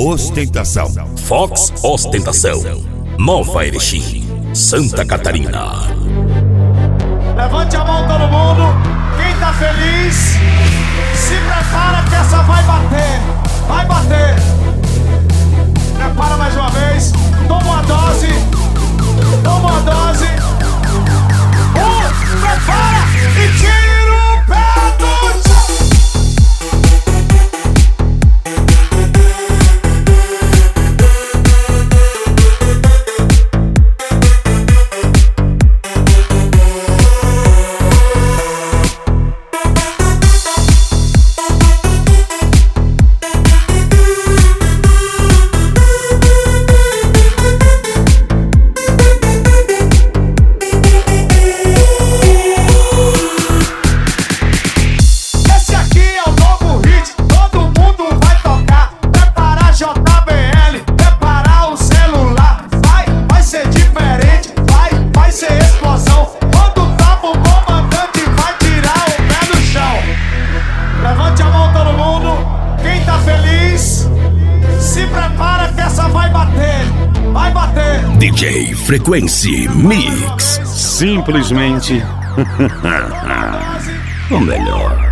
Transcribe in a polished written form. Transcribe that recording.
Ostentação. Fox Ostentação, Nova Erechim, Santa Catarina. Levante a mão todo mundo. Quem tá feliz, se prepara que essa vai bater. Vai bater. Prepara mais uma vez. Toma uma dose. Toma uma dose. Prepara e tira o pé do chão. DJ Frequency Mix. Simplesmente o melhor.